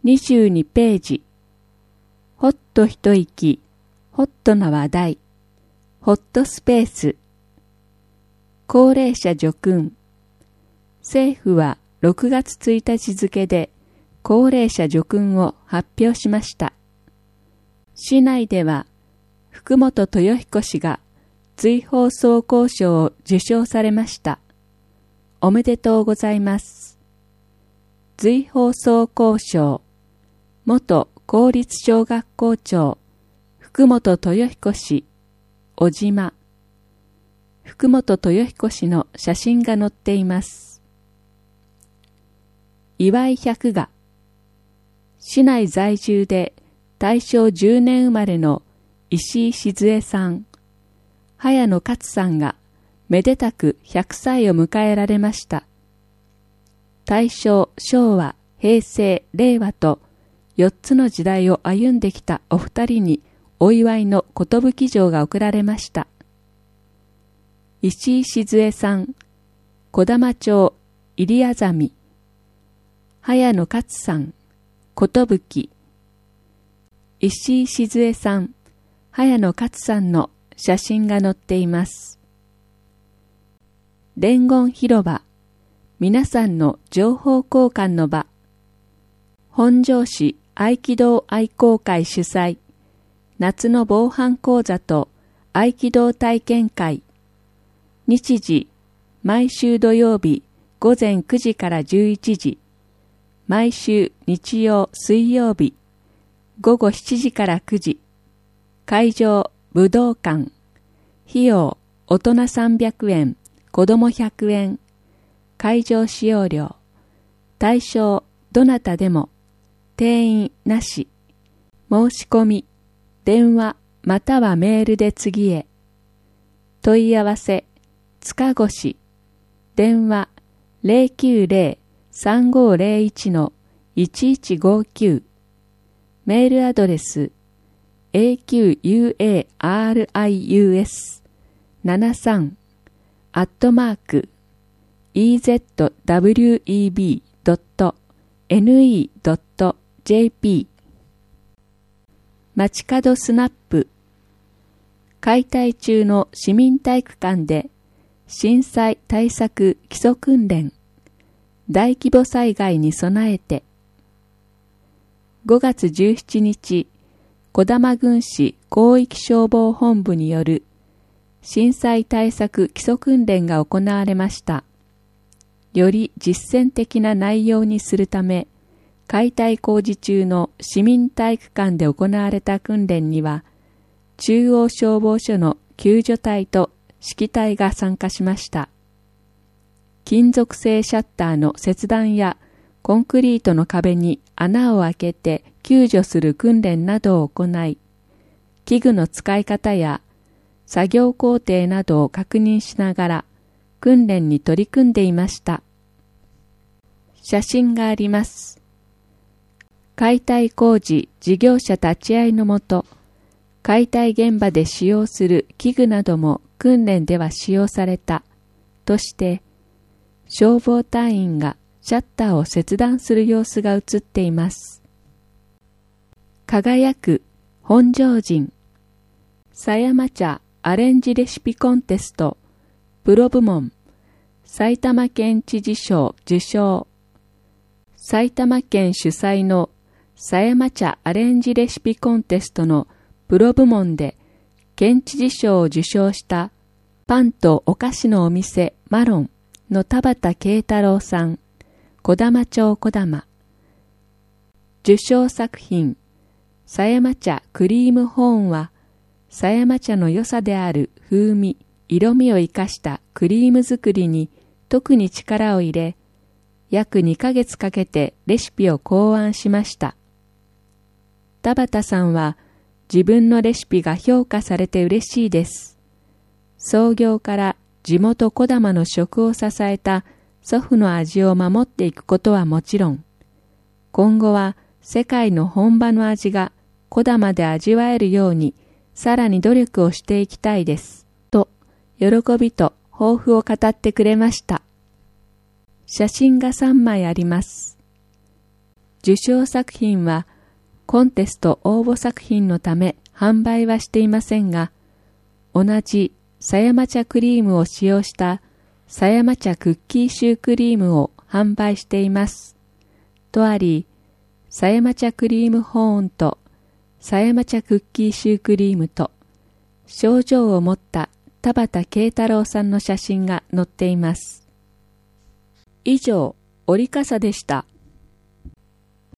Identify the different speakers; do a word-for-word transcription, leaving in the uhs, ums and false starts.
Speaker 1: にじゅうにページ。ほっと一息、ホットな話題。ホットスペース。高齢者叙勲。政府はろくがつついたち付で高齢者叙勲を発表しました。市内では福本豊彦氏が瑞宝総工賞を受賞されました。おめでとうございます。瑞宝総工賞、元公立小学校長、福本豊彦氏、小島。福本豊彦氏の写真が載っています。岩井百賀。市内在住で大正じゅうねん生まれの石井静江さん、早野勝さんがめでたくひゃくさいを迎えられました。大正、昭和、平成、令和とよっつの時代を歩んできたお二人にお祝いの寿状が贈られました。石井静江さん、小玉町入あざみ。早野勝さん、寿。石井静江さん、早野勝さんの写真が載っています。伝言広場、皆さんの情報交換の場。本庄市合気道愛好会主催、夏の防犯講座と合気道体験会。日時、毎週土曜日午前くじからじゅういちじ、毎週日曜水曜日午後しちじからくじ。会場、武道館。費用、大人さんびゃくえん、子供ひゃくえん。会場使用料。対象、どなたでも。定員なし。申し込み、電話またはメールで次へ。問い合わせ、塚越。電話 ゼロきゅうゼロ さんごゼロいち いちいちごきゅう。メールアドレス、エーキューユーエーアールアイユーエスななじゅうさん アットマーク イーゼットダブリューイービードットエヌイードットジェーピー。 街角スナップ。解体中の市民体育館で震災対策基礎訓練。大規模災害に備えて。ごがつじゅうしちにち、児玉郡市広域消防本部による震災対策基礎訓練が行われました。より実践的な内容にするため、解体工事中の市民体育館で行われた訓練には、中央消防署の救助隊と指揮隊が参加しました。金属製シャッターの切断やコンクリートの壁に穴を開けて救助する訓練などを行い、器具の使い方や作業工程などを確認しながら訓練に取り組んでいました。写真があります。解体工事事業者立ち会いのもと、解体現場で使用する器具なども訓練では使用されたとして、消防隊員がシャッターを切断する様子が映っています。輝く本庄人。狭山茶アレンジレシピコンテストプロ部門埼玉県知事賞受賞。埼玉県主催の狭山茶アレンジレシピコンテストのプロ部門で県知事賞を受賞したパンとお菓子のお店マロンの田畑慶太郎さん、児玉町児玉。受賞作品、狭山茶クリームホーンは、狭山茶の良さである風味、色味を生かしたクリーム作りに特に力を入れ、約にかげつかけてレシピを考案しました。田畑さんは、自分のレシピが評価されて嬉しいです。創業から地元児玉の食を支えた祖父の味を守っていくことはもちろん、今後は世界の本場の味が児玉で味わえるようにさらに努力をしていきたいです。と、喜びと抱負を語ってくれました。写真がさんまいあります。 受賞作品はコンテスト応募作品のため販売はしていませんが、同じ狭山茶クリームを使用した狭山茶クッキーシュークリームを販売しています。とあり、狭山茶クリームホーンと狭山茶クッキーシュークリームと賞状を持った田畑慶太郎さんの写真が載っています。以上、折笠でした。